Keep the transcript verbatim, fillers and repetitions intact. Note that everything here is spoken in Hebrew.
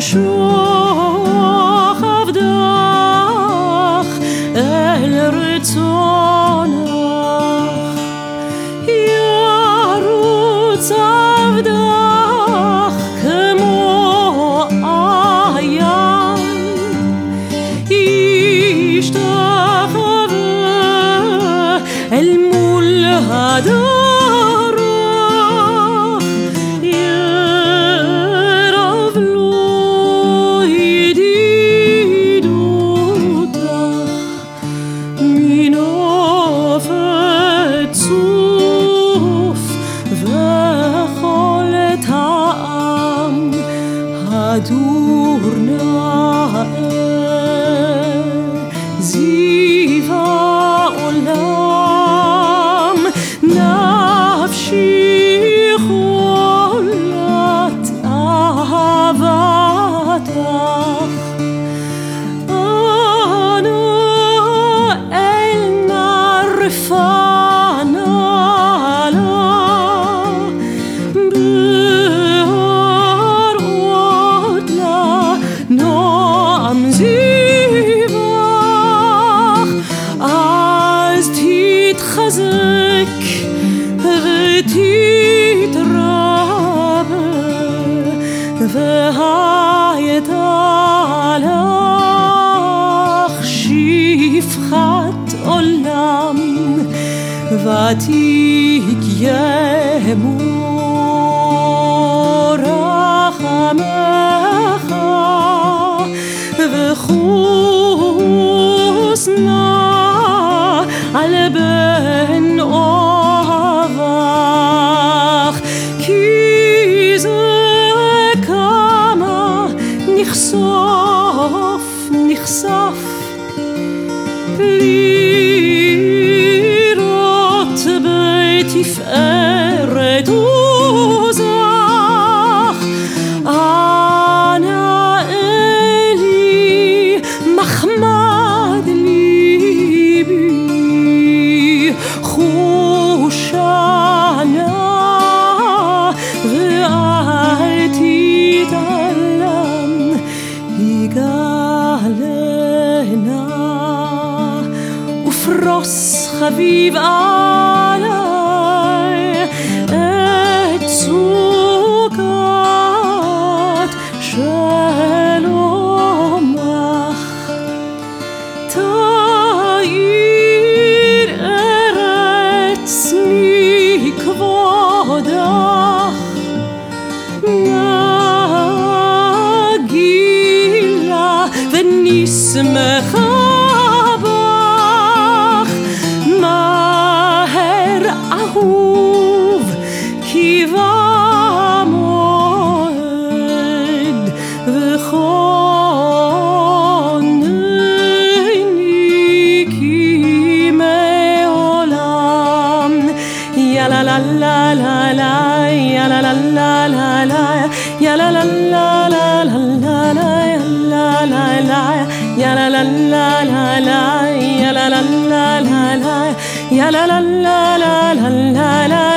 אמשוך עבדך אל רצונך, ירוץ עבדך כמו עין, ישתחווה אל מול הדרך, הדור נאה זיו העולם, נפשי חולת אהבתך. אנא אל נרפנה נועם זיווך, אז תתחזק ותתרבה, והייתה לך שפחת עולם, ותיק יאמור רחמך, וחוסנה על בן אוהבך, כי זה כמה נחשוף נחשף לראות בתפארת עוזך. אנא אלי מחמד ליבי, חושנה ואל תתעלם, יגאלנה ופרוס חביב עלי את סוכת שלומך. תאיר ארץ מכבודך, נגילה ונשמחה בך, מהר אהוב כי במועד, וכונני כי מעולם. יא לה לה לה לה לה, יא לה לה לה לה לה, יא לה לה לה לה לה לה, יא לה לה לה לה לה, יא לה לה לה לה לה, יא לה לה לה לה לה לה לה.